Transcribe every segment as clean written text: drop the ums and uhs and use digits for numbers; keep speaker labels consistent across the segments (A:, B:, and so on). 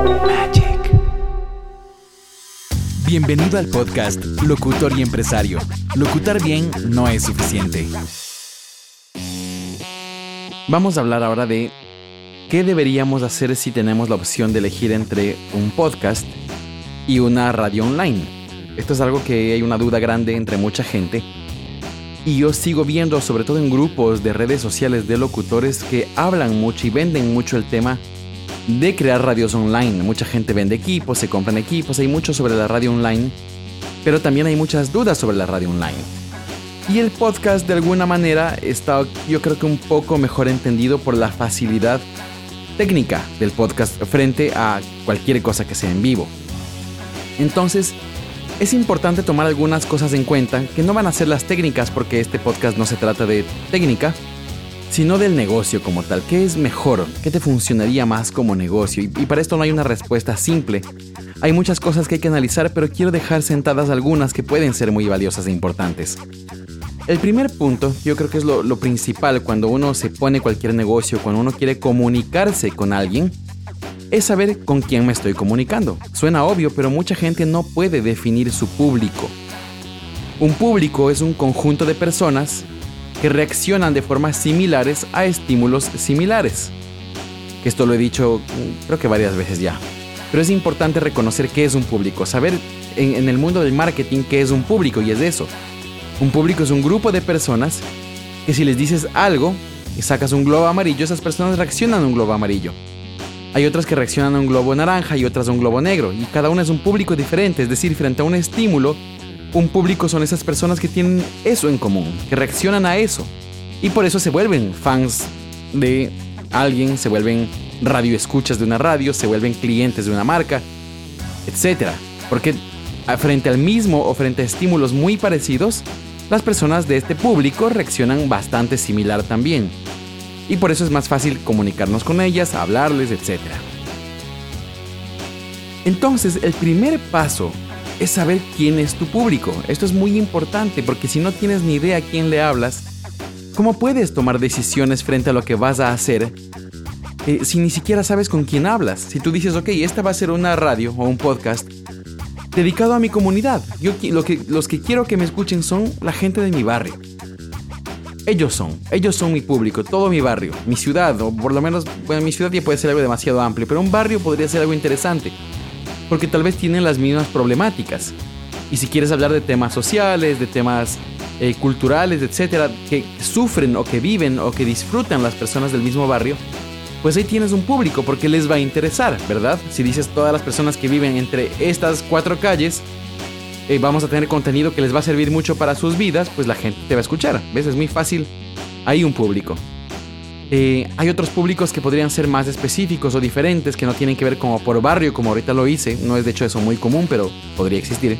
A: Bienvenido al podcast Locutor y Empresario. Locutar bien no es suficiente. Vamos a hablar ahora de qué deberíamos hacer si tenemos la opción de elegir entre un podcast y una radio online. Esto es algo que hay una duda grande entre mucha gente. Y yo sigo viendo, sobre todo en grupos de redes sociales de locutores, que hablan mucho y venden mucho el tema de crear radios online. Mucha gente vende equipos, se compran equipos, hay mucho sobre la radio online, pero también hay muchas dudas sobre la radio online. Y el podcast de alguna manera está, yo creo que un poco mejor entendido por la facilidad técnica del podcast frente a cualquier cosa que sea en vivo. Entonces, es importante tomar algunas cosas en cuenta que no van a ser las técnicas, porque este podcast no se trata de técnica, sino del negocio como tal. ¿Qué es mejor? ¿Qué te funcionaría más como negocio? Y para esto no hay una respuesta simple. Hay muchas cosas que hay que analizar, pero quiero dejar sentadas algunas que pueden ser muy valiosas e importantes. El primer punto, yo creo que es lo principal cuando uno se pone cualquier negocio, cuando uno quiere comunicarse con alguien, es saber con quién me estoy comunicando. Suena obvio, pero mucha gente no puede definir su público. Un público es un conjunto de personas que reaccionan de formas similares a estímulos similares. Esto lo he dicho creo que varias veces ya. Pero es importante reconocer qué es un público, saber en el mundo del marketing qué es un público, y es eso. Un público es un grupo de personas que si les dices algo y sacas un globo amarillo, esas personas reaccionan a un globo amarillo. Hay otras que reaccionan a un globo naranja y otras a un globo negro, y cada una es un público diferente, es decir, frente a un estímulo, un público son esas personas que tienen eso en común, que reaccionan a eso, y por eso se vuelven fans de alguien, se vuelven radioescuchas de una radio, se vuelven clientes de una marca, etc. Porque frente al mismo o frente a estímulos muy parecidos, las personas de este público reaccionan bastante similar también. Y por eso es más fácil comunicarnos con ellas, hablarles, etc. Entonces, el primer paso es saber quién es tu público. Esto es muy importante, porque si no tienes ni idea a quién le hablas, ¿cómo puedes tomar decisiones frente a lo que vas a hacer si ni siquiera sabes con quién hablas? Si tú dices, ok, esta va a ser una radio o un podcast dedicado a mi comunidad. Los que quiero que me escuchen son la gente de mi barrio. Ellos son mi público, todo mi barrio, mi ciudad, o por lo menos, bueno, mi ciudad ya puede ser algo demasiado amplio, pero un barrio podría ser algo interesante, porque tal vez tienen las mismas problemáticas. Y si quieres hablar de temas sociales, de temas culturales, etcétera, que sufren o que viven o que disfrutan las personas del mismo barrio, pues ahí tienes un público, porque les va a interesar, ¿verdad? Si dices todas las personas que viven entre estas 4 calles, vamos a tener contenido que les va a servir mucho para sus vidas, pues la gente te va a escuchar. ¿Ves? Es muy fácil. Hay un público. Hay otros públicos que podrían ser más específicos o diferentes, que no tienen que ver como por barrio, como ahorita lo hice. No es de hecho eso muy común, pero podría existir.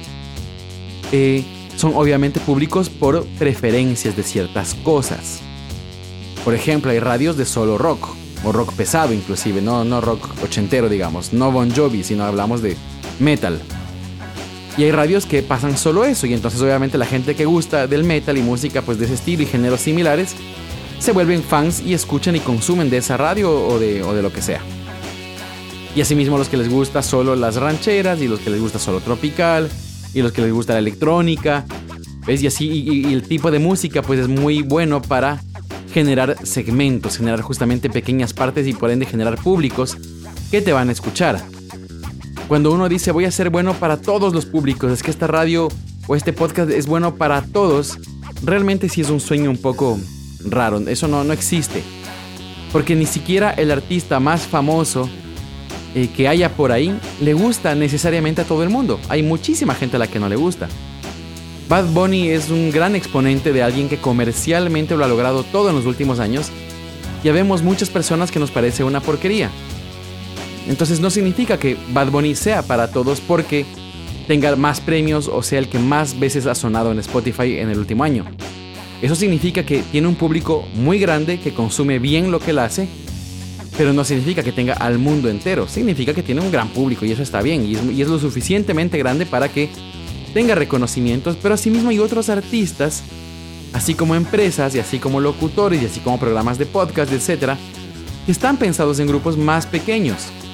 A: Son obviamente públicos por preferencias de ciertas cosas. Por ejemplo, hay radios de solo rock, o rock pesado inclusive, no rock ochentero, digamos. No Bon Jovi, sino hablamos de metal. Y hay radios que pasan solo eso, y entonces obviamente la gente que gusta del metal y música pues de ese estilo y géneros similares se vuelven fans y escuchan y consumen de esa radio o de lo que sea. Y asimismo los que les gusta solo las rancheras, y los que les gusta solo tropical, y los que les gusta la electrónica, ¿ves? Y así, y el tipo de música pues es muy bueno para generar segmentos, generar justamente pequeñas partes y por ende generar públicos que te van a escuchar. Cuando uno dice voy a ser bueno para todos los públicos, es que esta radio o este podcast es bueno para todos, realmente sí es un sueño un poco raro. Eso no existe, porque ni siquiera el artista más famoso que haya por ahí le gusta necesariamente a todo el mundo. Hay muchísima gente a la que no le gusta. Bad Bunny es un gran exponente de alguien que comercialmente lo ha logrado todo en los últimos años. Ya vemos muchas personas que nos parece una porquería. Entonces no significa que Bad Bunny sea para todos porque tenga más premios o sea el que más veces ha sonado en Spotify en el último año. Eso significa que tiene un público muy grande que consume bien lo que él hace, pero no significa que tenga al mundo entero. Significa que tiene un gran público, y eso está bien, y es lo suficientemente grande para que tenga reconocimientos. Pero asimismo hay otros artistas, así como empresas, y así como locutores, y así como programas de podcast, etcétera, que están pensados en grupos más pequeños.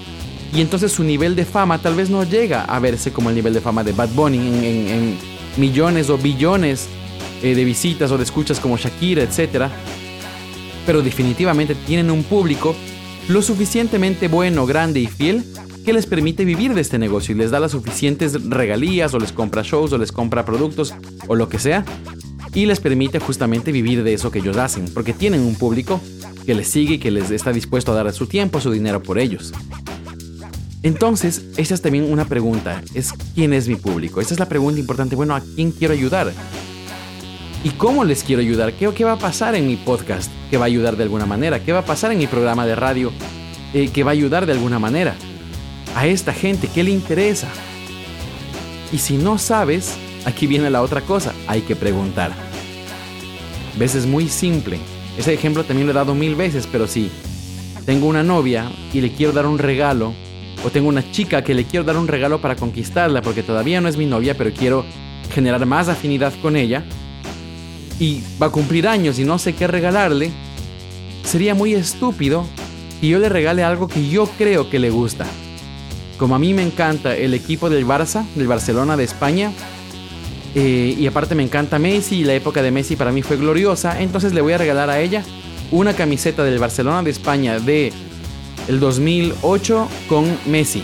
A: Y entonces su nivel de fama tal vez no llega a verse como el nivel de fama de Bad Bunny en millones o billones de visitas o de escuchas como Shakira, etc. Pero definitivamente tienen un público lo suficientemente bueno, grande y fiel que les permite vivir de este negocio y les da las suficientes regalías o les compra shows o les compra productos o lo que sea y les permite justamente vivir de eso que ellos hacen porque tienen un público que les sigue y que les está dispuesto a dar su tiempo, su dinero por ellos. Entonces, esta es también una pregunta, es ¿quién es mi público? Esta es la pregunta importante, bueno, ¿a quién quiero ayudar? ¿Y cómo les quiero ayudar? ¿Qué va a pasar en mi podcast que va a ayudar de alguna manera? ¿Qué va a pasar en mi programa de radio que va a ayudar de alguna manera? A esta gente, ¿qué le interesa? Y si no sabes, aquí viene la otra cosa, hay que preguntar. ¿Ves? Es muy simple. Ese ejemplo también lo he dado 1000 veces, pero si tengo una novia y le quiero dar un regalo, o tengo una chica que le quiero dar un regalo para conquistarla porque todavía no es mi novia, pero quiero generar más afinidad con ella, y va a cumplir años y no sé qué regalarle, sería muy estúpido que yo le regale algo que yo creo que le gusta. Como a mí me encanta el equipo del Barça, del Barcelona de España, y aparte me encanta Messi y la época de Messi para mí fue gloriosa, entonces le voy a regalar a ella una camiseta del Barcelona de España de el 2008 con Messi.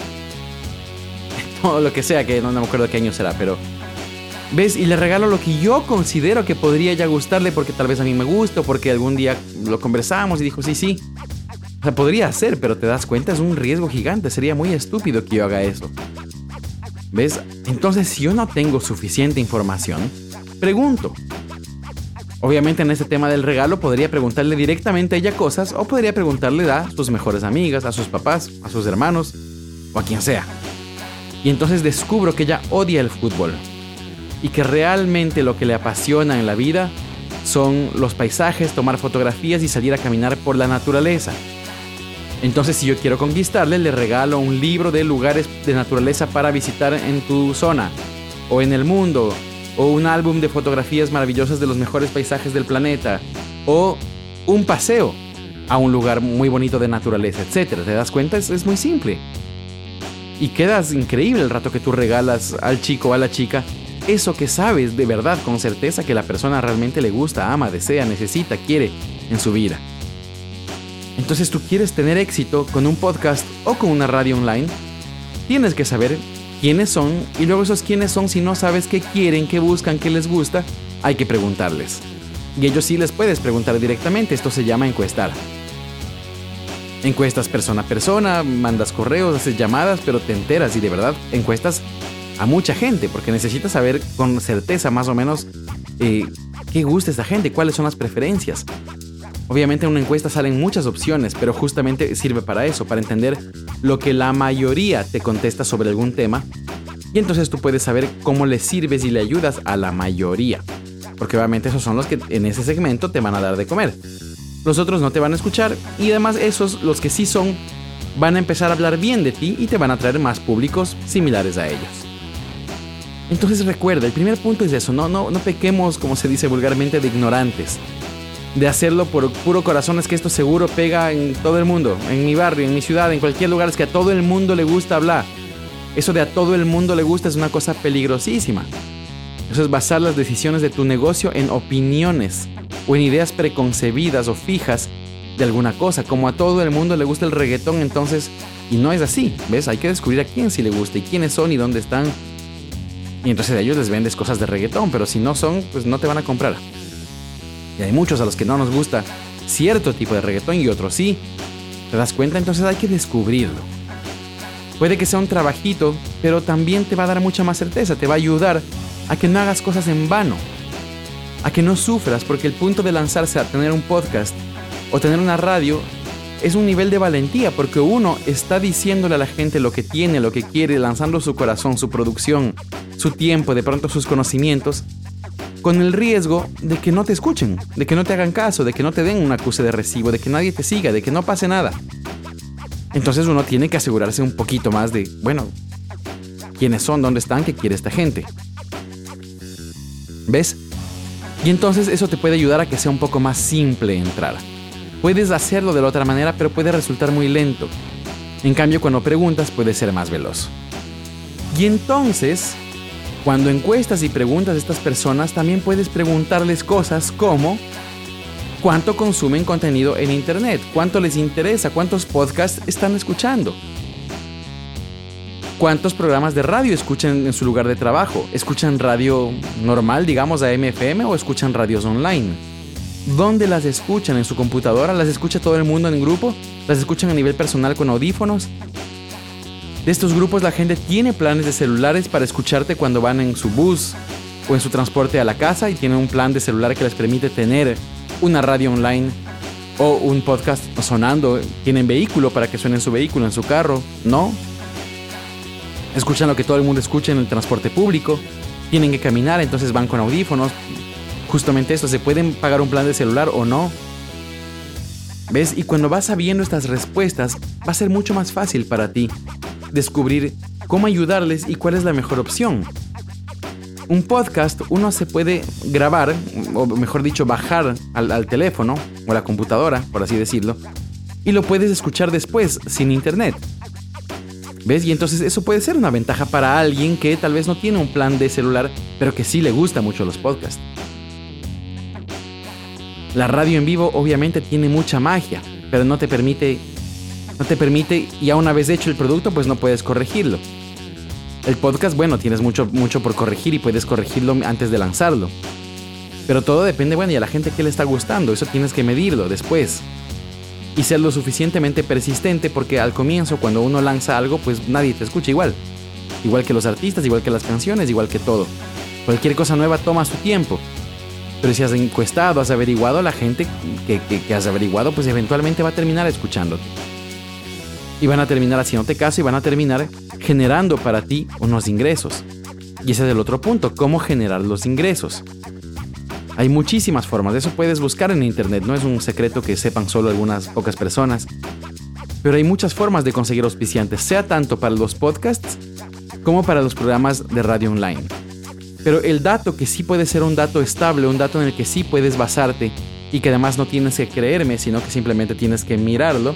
A: Todo lo que sea, que no me acuerdo qué año será, pero ¿ves? Y le regalo lo que yo considero que podría ya gustarle porque tal vez a mí me gusta o porque algún día lo conversamos y dijo sí. O sea, podría ser, pero te das cuenta, es un riesgo gigante. Sería muy estúpido que yo haga eso. ¿Ves? Entonces, si yo no tengo suficiente información, pregunto. Obviamente en este tema del regalo podría preguntarle directamente a ella cosas o podría preguntarle a sus mejores amigas, a sus papás, a sus hermanos o a quien sea. Y entonces descubro que ella odia el fútbol. Y que realmente lo que le apasiona en la vida son los paisajes, tomar fotografías y salir a caminar por la naturaleza. Entonces, si yo quiero conquistarle, le regalo un libro de lugares de naturaleza para visitar en tu zona o en el mundo, o un álbum de fotografías maravillosas de los mejores paisajes del planeta, o un paseo a un lugar muy bonito de naturaleza, etc. ¿Te das cuenta? Es muy simple. Y quedas increíble el rato que tú regalas al chico o a la chica eso que sabes de verdad, con certeza, que la persona realmente le gusta, ama, desea, necesita, quiere en su vida. Entonces, tú quieres tener éxito con un podcast o con una radio online, tienes que saber quiénes son, y luego esos quiénes son, si no sabes qué quieren, qué buscan, qué les gusta, hay que preguntarles. Y ellos sí les puedes preguntar directamente, esto se llama encuestar. Encuestas persona a persona, mandas correos, haces llamadas, pero te enteras y de verdad encuestas a mucha gente, porque necesitas saber con certeza más o menos qué gusta esta gente, cuáles son las preferencias. Obviamente en una encuesta salen muchas opciones, pero justamente sirve para eso, para entender lo que la mayoría te contesta sobre algún tema, y entonces tú puedes saber cómo le sirves y le ayudas a la mayoría, porque obviamente esos son los que en ese segmento te van a dar de comer. Los otros no te van a escuchar, y además esos, los que sí son, van a empezar a hablar bien de ti y te van a traer más públicos similares a ellos. Entonces recuerda, el primer punto es eso, no pequemos, como se dice vulgarmente, de ignorantes, de hacerlo por puro corazón. Es que esto seguro pega en todo el mundo, en mi barrio, en mi ciudad, en cualquier lugar, es que a todo el mundo le gusta hablar. Eso de a todo el mundo le gusta es una cosa peligrosísima. Eso es basar las decisiones de tu negocio en opiniones o en ideas preconcebidas o fijas de alguna cosa, como a todo el mundo le gusta el reggaetón, entonces, y no es así, ¿ves? Hay que descubrir a quién sí le gusta y quiénes son y dónde están. Y entonces a ellos les vendes cosas de reggaetón, pero si no son, pues no te van a comprar. Y hay muchos a los que no nos gusta cierto tipo de reggaetón y otros sí. ¿Te das cuenta? Entonces hay que descubrirlo. Puede que sea un trabajito, pero también te va a dar mucha más certeza, te va a ayudar a que no hagas cosas en vano, a que no sufras, porque el punto de lanzarse a tener un podcast o tener una radio es un nivel de valentía, porque uno está diciéndole a la gente lo que tiene, lo que quiere, lanzando su corazón, su producción, su tiempo, de pronto sus conocimientos, con el riesgo de que no te escuchen, de que no te hagan caso, de que no te den un acuse de recibo, de que nadie te siga, de que no pase nada. Entonces uno tiene que asegurarse un poquito más de, bueno, quiénes son, dónde están, qué quiere esta gente. ¿Ves? Y entonces eso te puede ayudar a que sea un poco más simple entrar. Puedes hacerlo de la otra manera, pero puede resultar muy lento. En cambio, cuando preguntas puedes ser más veloz. Y entonces, cuando encuestas y preguntas a estas personas, también puedes preguntarles cosas como ¿cuánto consumen contenido en internet? ¿Cuánto les interesa? ¿Cuántos podcasts están escuchando? ¿Cuántos programas de radio escuchan en su lugar de trabajo? ¿Escuchan radio normal, digamos, AM, FM, o escuchan radios online? ¿Dónde las escuchan? ¿En su computadora? ¿Las escucha todo el mundo en grupo? ¿Las escuchan a nivel personal con audífonos? De estos grupos la gente tiene planes de celulares para escucharte cuando van en su bus o en su transporte a la casa, y tienen un plan de celular que les permite tener una radio online o un podcast sonando. ¿Tienen vehículo para que suene en su vehículo, en su carro? ¿No? Escuchan lo que todo el mundo escucha en el transporte público. Tienen que caminar, entonces van con audífonos. Justamente eso, ¿se pueden pagar un plan de celular o no? ¿Ves? Y cuando vas sabiendo estas respuestas, va a ser mucho más fácil para ti descubrir cómo ayudarles y cuál es la mejor opción. Un podcast uno se puede grabar, o mejor dicho, bajar al teléfono o a la computadora, por así decirlo, y lo puedes escuchar después, sin internet. ¿Ves? Y entonces eso puede ser una ventaja para alguien que tal vez no tiene un plan de celular, pero que sí le gusta mucho los podcasts. La radio en vivo obviamente tiene mucha magia, pero no te permite, y ya una vez hecho el producto, pues no puedes corregirlo. El podcast, bueno, tienes mucho por corregir y puedes corregirlo antes de lanzarlo. Pero todo depende, bueno, y a la gente qué le está gustando, eso tienes que medirlo después. Y ser lo suficientemente persistente, porque al comienzo, cuando uno lanza algo, pues nadie te escucha igual. Igual que los artistas, igual que las canciones, igual que todo. Cualquier cosa nueva toma su tiempo. Pero si has encuestado, has averiguado, la gente que has averiguado, pues eventualmente va a terminar escuchándote. Y van a terminar haciéndote caso y van a terminar generando para ti unos ingresos. Y ese es el otro punto, cómo generar los ingresos. Hay muchísimas formas, de eso puedes buscar en internet, no es un secreto que sepan solo algunas pocas personas. Pero hay muchas formas de conseguir auspiciantes, sea tanto para los podcasts como para los programas de radio online. Pero el dato que sí puede ser un dato estable, un dato en el que sí puedes basarte y que además no tienes que creerme, sino que simplemente tienes que mirarlo,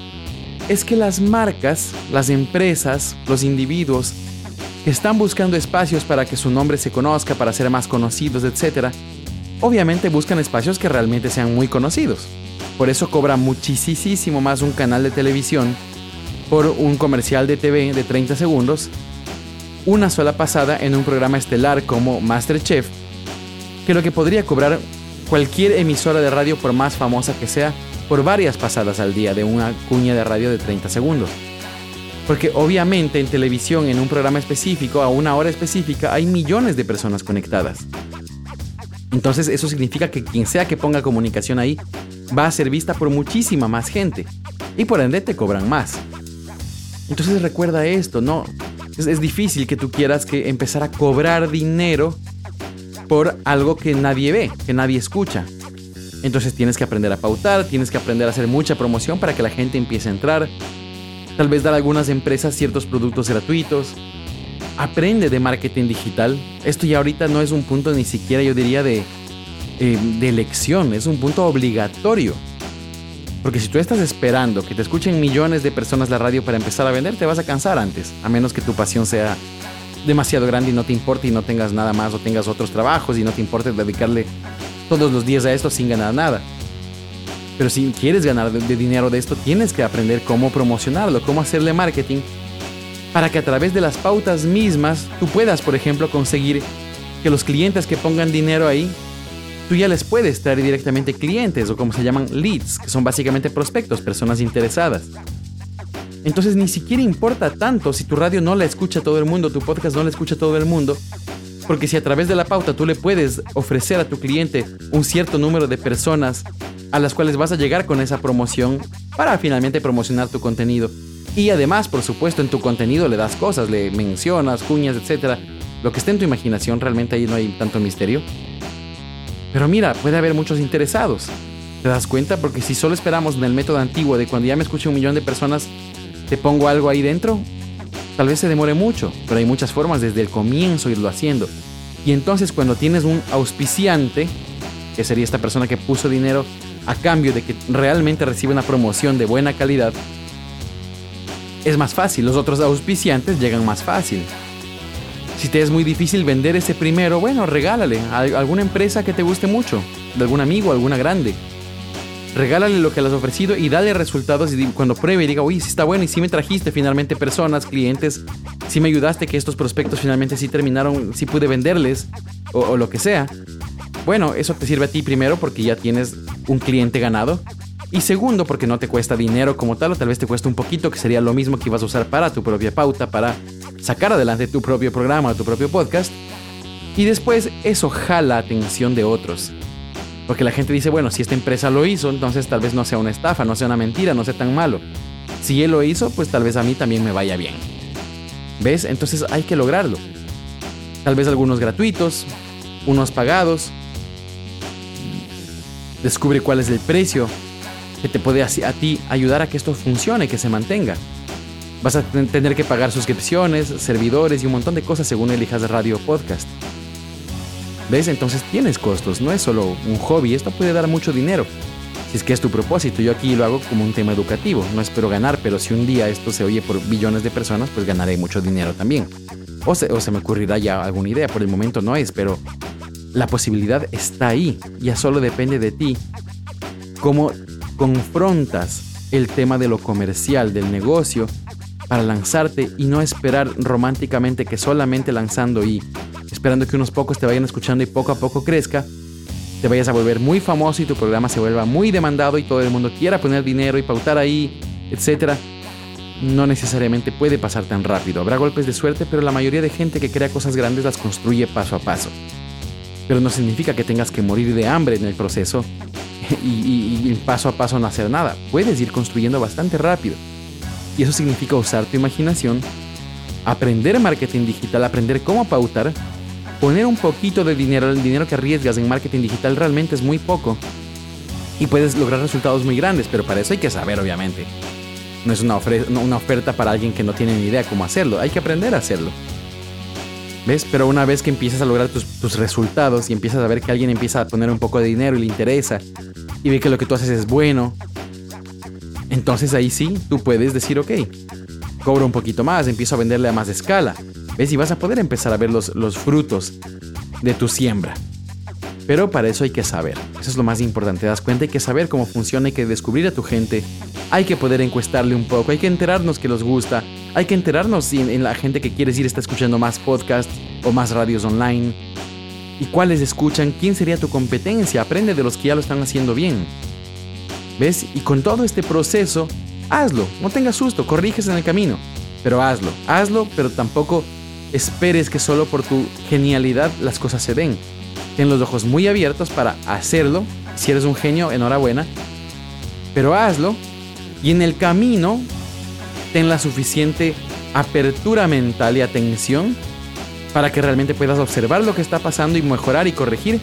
A: es que las marcas, las empresas, los individuos que están buscando espacios para que su nombre se conozca, para ser más conocidos, etc., obviamente buscan espacios que realmente sean muy conocidos. Por eso cobra muchísimo más un canal de televisión por un comercial de TV de 30 segundos, una sola pasada en un programa estelar como MasterChef, que lo que podría cobrar cualquier emisora de radio, por más famosa que sea, por varias pasadas al día de una cuña de radio de 30 segundos. Porque obviamente en televisión, en un programa específico, a una hora específica, hay millones de personas conectadas. Entonces eso significa que quien sea que ponga comunicación ahí va a ser vista por muchísima más gente y por ende te cobran más. Entonces recuerda esto, ¿no? Es difícil que tú quieras que empezar a cobrar dinero por algo que nadie ve, que nadie escucha. Entonces tienes que aprender a pautar, tienes que aprender a hacer mucha promoción para que la gente empiece a entrar. Tal vez dar a algunas empresas ciertos productos gratuitos. Aprende de marketing digital. Esto ya ahorita no es un punto ni siquiera, yo diría, de elección. Es un punto obligatorio. Porque si tú estás esperando que te escuchen millones de personas la radio para empezar a vender, te vas a cansar antes. A menos que tu pasión sea demasiado grande y no te importe y no tengas nada más, o tengas otros trabajos y no te importe dedicarle todos los días a esto sin ganar nada. Pero si quieres ganar de dinero de esto, tienes que aprender cómo promocionarlo, cómo hacerle marketing, para que a través de las pautas mismas tú puedas, por ejemplo, conseguir que los clientes que pongan dinero ahí, tú ya les puedes traer directamente clientes, o como se llaman, leads, que son básicamente prospectos, personas interesadas. Entonces ni siquiera importa tanto si tu radio no la escucha todo el mundo, tu podcast no la escucha todo el mundo, porque si a través de la pauta tú le puedes ofrecer a tu cliente un cierto número de personas a las cuales vas a llegar con esa promoción para finalmente promocionar tu contenido. Y además, por supuesto, en tu contenido le das cosas, le mencionas, cuñas, etc. Lo que esté en tu imaginación, realmente ahí no hay tanto misterio. Pero mira, puede haber muchos interesados. ¿Te das cuenta? Porque si solo esperamos en el método antiguo de cuando ya me escuche 1 millón de personas, te pongo algo ahí dentro, tal vez se demore mucho, pero hay muchas formas desde el comienzo irlo haciendo. Y entonces cuando tienes un auspiciante, que sería esta persona que puso dinero a cambio de que realmente reciba una promoción de buena calidad, es más fácil. Los otros auspiciantes llegan más fácil. Si te es muy difícil vender ese primero, bueno, regálale a alguna empresa que te guste mucho, de algún amigo, alguna grande. Regálale lo que le has ofrecido y dale resultados, y cuando pruebe y diga, uy, sí está bueno y sí me trajiste finalmente personas, clientes, sí me ayudaste que estos prospectos finalmente sí terminaron, sí pude venderles o lo que sea. Bueno, eso te sirve a ti primero porque ya tienes un cliente ganado, y segundo porque no te cuesta dinero como tal, o tal vez te cuesta un poquito, que sería lo mismo que ibas a usar para tu propia pauta, para sacar adelante tu propio programa, tu propio podcast. Y después eso jala atención de otros. Porque la gente dice, bueno, si esta empresa lo hizo, entonces tal vez no sea una estafa, no sea una mentira, no sea tan malo. Si él lo hizo, pues tal vez a mí también me vaya bien. ¿Ves? Entonces hay que lograrlo. Tal vez algunos gratuitos, unos pagados. Descubre cuál es el precio que te puede a ti ayudar a que esto funcione, que se mantenga. Vas a tener que pagar suscripciones, servidores y un montón de cosas según elijas radio o podcast. ¿Ves? Entonces tienes costos, no es solo un hobby, esto puede dar mucho dinero. Si es que es tu propósito, yo aquí lo hago como un tema educativo, no espero ganar, pero si un día esto se oye por billones de personas, pues ganaré mucho dinero también. O se me ocurrirá ya alguna idea, por el momento no es, pero la posibilidad está ahí, ya solo depende de ti. Cómo confrontas el tema de lo comercial, del negocio, para lanzarte y no esperar románticamente que solamente lanzando y esperando que unos pocos te vayan escuchando y poco a poco crezca, te vayas a volver muy famoso y tu programa se vuelva muy demandado y todo el mundo quiera poner dinero y pautar ahí, etc. No necesariamente puede pasar tan rápido. Habrá golpes de suerte, pero la mayoría de gente que crea cosas grandes las construye paso a paso. Pero no significa que tengas que morir de hambre en el proceso y paso a paso no hacer nada. Puedes ir construyendo bastante rápido. Y eso significa usar tu imaginación, aprender marketing digital, aprender cómo pautar, poner un poquito de dinero. El dinero que arriesgas en marketing digital realmente es muy poco y puedes lograr resultados muy grandes, pero para eso hay que saber, obviamente. No es una oferta para alguien que no tiene ni idea cómo hacerlo. Hay que aprender a hacerlo. ¿Ves? Pero una vez que empiezas a lograr tus resultados y empiezas a ver que alguien empieza a poner un poco de dinero y le interesa y ve que lo que tú haces es bueno, entonces ahí sí, tú puedes decir, ok, cobro un poquito más, empiezo a venderle a más escala. ¿Ves? Y vas a poder empezar a ver los frutos de tu siembra. Pero para eso hay que saber. Eso es lo más importante. Te das cuenta, hay que saber cómo funciona, hay que descubrir a tu gente, hay que poder encuestarle un poco, hay que enterarnos que les gusta, hay que enterarnos si en la gente que quieres ir está escuchando más podcasts o más radios online. ¿Y cuáles escuchan? ¿Quién sería tu competencia? Aprende de los que ya lo están haciendo bien. ¿Ves? Y con todo este proceso, hazlo. No tengas susto, corriges en el camino. Pero hazlo, pero tampoco esperes que solo por tu genialidad las cosas se den. Ten los ojos muy abiertos para hacerlo. Si eres un genio, enhorabuena. Pero hazlo y en el camino ten la suficiente apertura mental y atención para que realmente puedas observar lo que está pasando y mejorar y corregir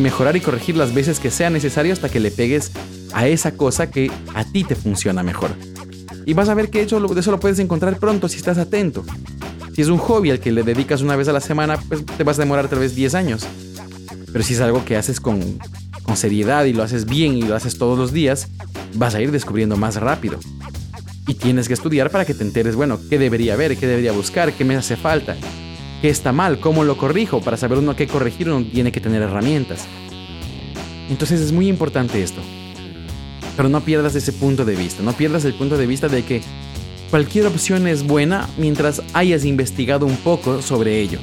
A: las veces que sea necesario hasta que le pegues a esa cosa que a ti te funciona mejor. Y vas a ver que eso lo puedes encontrar pronto si estás atento. Si es un hobby al que le dedicas una vez a la semana, pues te vas a demorar tal vez 10 años. Pero si es algo que haces con seriedad y lo haces bien y lo haces todos los días, vas a ir descubriendo más rápido. Y tienes que estudiar para que te enteres, bueno, qué debería ver, qué debería buscar, qué me hace falta, qué está mal, cómo lo corrijo. Para saber uno qué corregir, uno tiene que tener herramientas. Entonces es muy importante esto. Pero no pierdas ese punto de vista. No pierdas el punto de vista de que cualquier opción es buena mientras hayas investigado un poco sobre ello.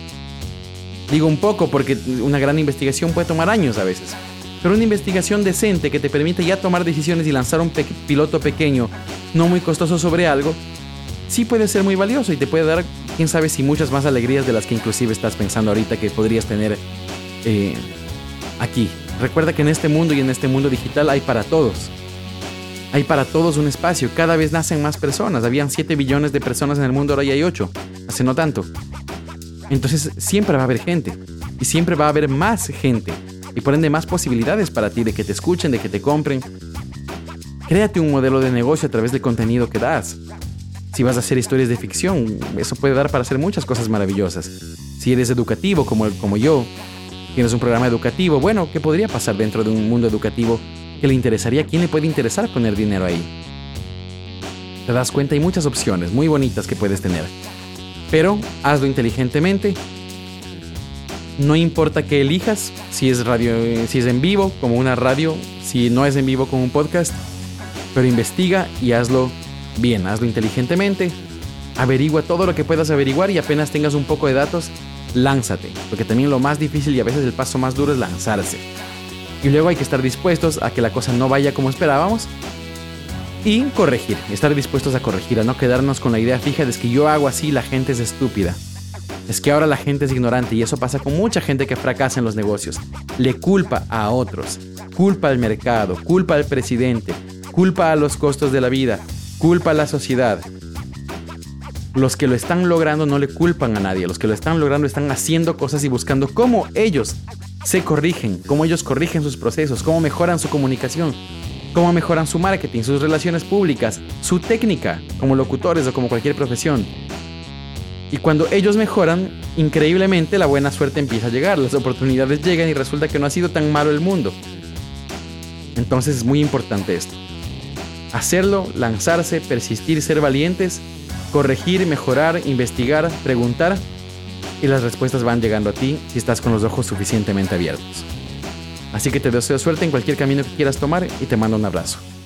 A: Digo un poco porque una gran investigación puede tomar años a veces. Pero una investigación decente que te permite ya tomar decisiones y lanzar un piloto pequeño, no muy costoso sobre algo, sí puede ser muy valioso y te puede dar, quién sabe si muchas más alegrías de las que inclusive estás pensando ahorita que podrías tener aquí. Recuerda que en este mundo y en este mundo digital hay para todos. Hay para todos un espacio. Cada vez nacen más personas. Habían 7 billones de personas en el mundo, ahora ya hay 8. Hace no tanto. Entonces siempre va a haber gente. Y siempre va a haber más gente. Y por ende más posibilidades para ti de que te escuchen, de que te compren. Créate un modelo de negocio a través del contenido que das. Si vas a hacer historias de ficción, eso puede dar para hacer muchas cosas maravillosas. Si eres educativo como yo, tienes un programa educativo, bueno, ¿qué podría pasar dentro de un mundo educativo que le interesaría? ¿A quién le puede interesar poner dinero ahí? te das cuenta hay muchas opciones muy bonitas que puedes tener. Pero hazlo inteligentemente. No importa qué elijas, si es radio, si es en vivo, como una radio, si no es en vivo, como un podcast, pero investiga y hazlo bien, hazlo inteligentemente. Averigua todo lo que puedas averiguar y apenas tengas un poco de datos, lánzate, porque también lo más difícil y a veces el paso más duro es lanzarse. Y luego hay que estar dispuestos a que la cosa no vaya como esperábamos y corregir, estar dispuestos a corregir, a no quedarnos con la idea fija de que yo hago así, la gente es estúpida. Es que ahora la gente es ignorante y eso pasa con mucha gente que fracasa en los negocios. Le culpa a otros, culpa al mercado, culpa al presidente, culpa a los costos de la vida, culpa a la sociedad. Los que lo están logrando no le culpan a nadie. Los que lo están logrando están haciendo cosas y buscando cómo ellos se corrigen, cómo ellos corrigen sus procesos, cómo mejoran su comunicación, cómo mejoran su marketing, sus relaciones públicas, su técnica como locutores o como cualquier profesión. Y cuando ellos mejoran, increíblemente la buena suerte empieza a llegar, las oportunidades llegan y resulta que no ha sido tan malo el mundo. Entonces es muy importante esto. Hacerlo, lanzarse, persistir, ser valientes, corregir, mejorar, investigar, preguntar y las respuestas van llegando a ti si estás con los ojos suficientemente abiertos. Así que te deseo suerte en cualquier camino que quieras tomar y te mando un abrazo.